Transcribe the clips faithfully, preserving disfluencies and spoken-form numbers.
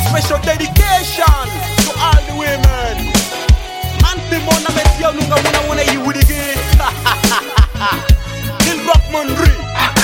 special dedication to all the women. And the mona met you nunga muna muna you would again. Lil Rockman Ree.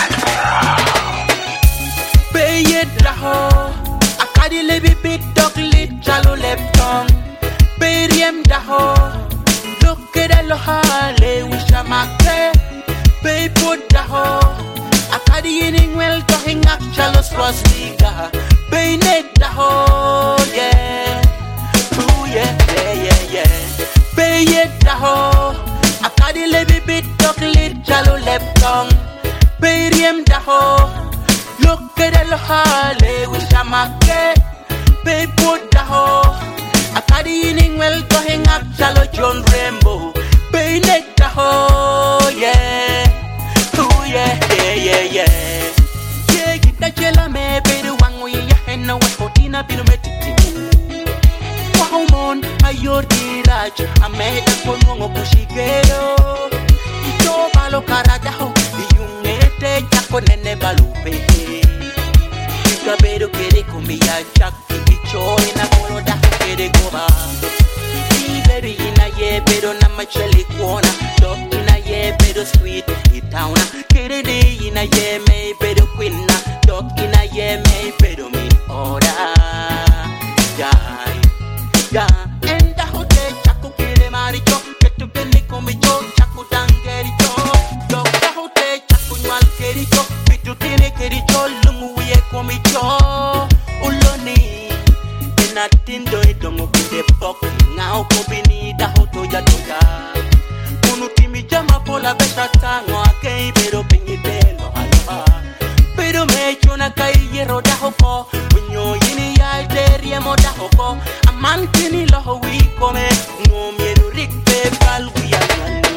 Pay it daho. Akadi lebi bit dog lit jalo lepton. Pay riem daho. Look at the lohale wisha makre. Pay put daho. Akadi yining well talking up chalos was liga. Pay net daho, yeah. Ooh yeah, yeah, yeah, yeah. Pay it daho. Akadi lebi bit dog lit jalo lepton. Pay riem daho. Look at the lohale wisha makre. Pay put daho. Akadi yining well talking up chalo John Rainbow. Pay net daho, yeah. Ooh yeah, yeah, yeah, yeah. Yeah, kita chela me bedu wangu ya henna we hotina binu metiti. Wahumon ayor diraj ameda konongo kushigero. Ito balo karadaho yungete chako nene balupe. Ika bedu kere kumbia chaki ichoi na kolo daho kere goba. Bedu ina ye bedu na macheli kuona. Dog ina ye bedu sweet itauna. Kere de ina ye me bedu quinna. Dog ina ye me bedu mi ora. Yeah, yeah. And the hotel chaku kere maricho. Ketu kene komicho chaku dangericho. Dog the hotel chaku nwal kericho. Pitu tine kericho lumu ye komicho. Uloni. Natindo idongo kide pok ngao kobini da hoto ya toga unu timi jama pola beta tango akei pero pingitelo aloha pero me chona kai yero da hoko unyo yini ya derie mo da hoko amantini lo wi come ngom yenu rikpe balwi ya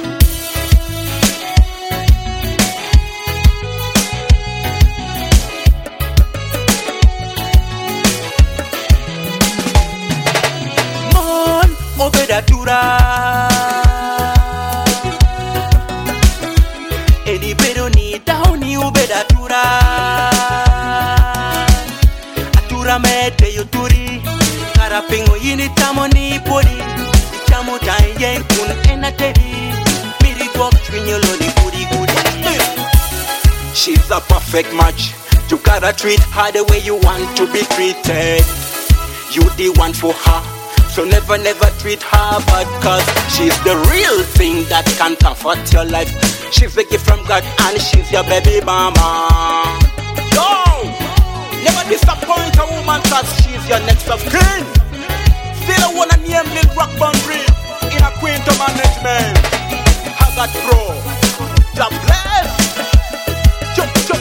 Obedatura Edi pero ni dauni obedatura Atura mete yoturi Karapingo yini tamo ni podi Chamo tanyen kun enatedi Miri gok chwinyolo ni gudi gudi. She's a perfect match. You gotta treat her the way you want to be treated. You the one for her. So never, never treat her bad, cause she's the real thing that can comfort your life. She's a gift from God and she's your baby mama. Yo! Never disappoint a woman cause she's your next of kin. Still I wanna name Lil Rockman Ree in a Quinto management. Haggard Pro. God bless! Jump, jump.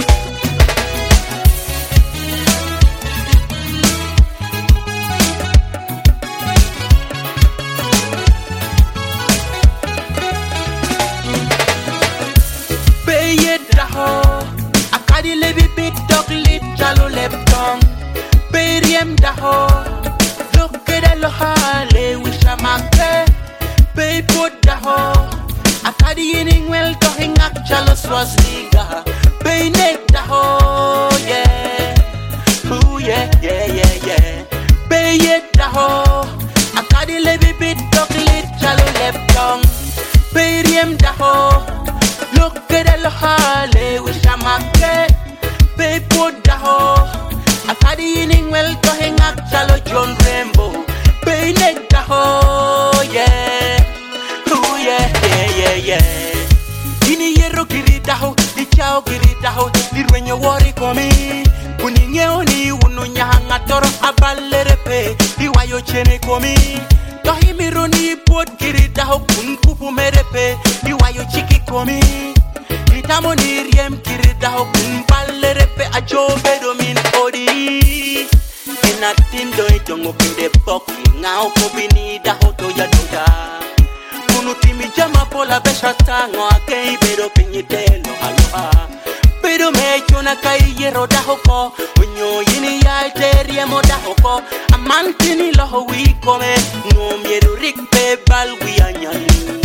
Akadi lebi bit dog lit jalo lepton. Periem daho. Look at the lohale wisha makre. Pay put daho. Akadi yining well talking up jalo swasliga. Pay net daho, yeah. Ooh yeah, yeah, yeah, yeah. Pay it daho. Akadi lebi bit dog lit jalo lepton. Periem daho. Look at the lohale wisha makre. Pay put daho. Akadi yining well going up chalo John Rainbow. Pay net daho, yeah. Ooh yeah, yeah, yeah, yeah. Ini yero kiri daho, di chao kiri daho, di renyo wori komi. Kuninge oni unu nyahanga toro abalerepe, di wayo chene komi. Tohi mironi pot kiri daho kun pupu merepe, di wayo chiki komi. Itamo ni riem kiri daho kun balerepe ajo bedo min odi. Enatindo idongo kide pok ngao kobini daho toya toya. Kunu timi jama pola besha tango akei bedo pinyitelo aloha. Pero me chona kai yero daho ko unyo yini ya terie mo daho ko amantini loho wi kome ngom yeru rikpe balwi anyani.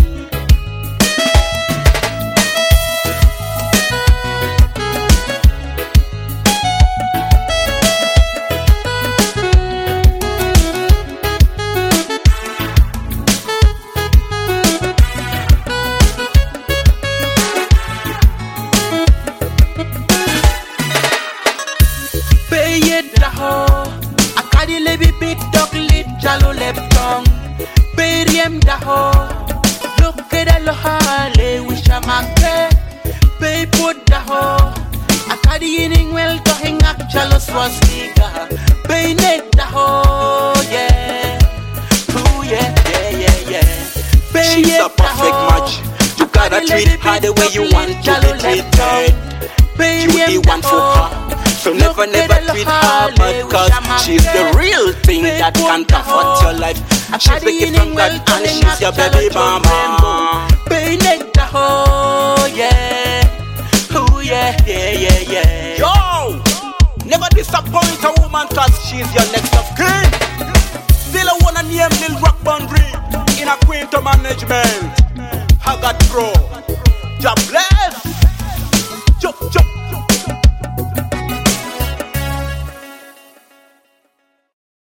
daho, akadi lebi bit dog lit jalo leptong. Beriem daho, look at the lohale wishamake. Pay put daho, akadi yining well tohing ak jalo swastika. Pay net daho, yeah, ooh yeah, yeah, yeah, yeah. She's a perfect match. You gotta treat her the way you want to be treated. You the one for her, so never, never treat her bad, cause she's the real thing that can comfort your life. She's the gift from God and she's your baby mama. Baynet the ho, yeah, oh yeah, yeah, yeah, yeah. Yo, never disappoint a woman, cause she's your next of kin. Still I wanna name Lil Rock Boundary in a Quinto management.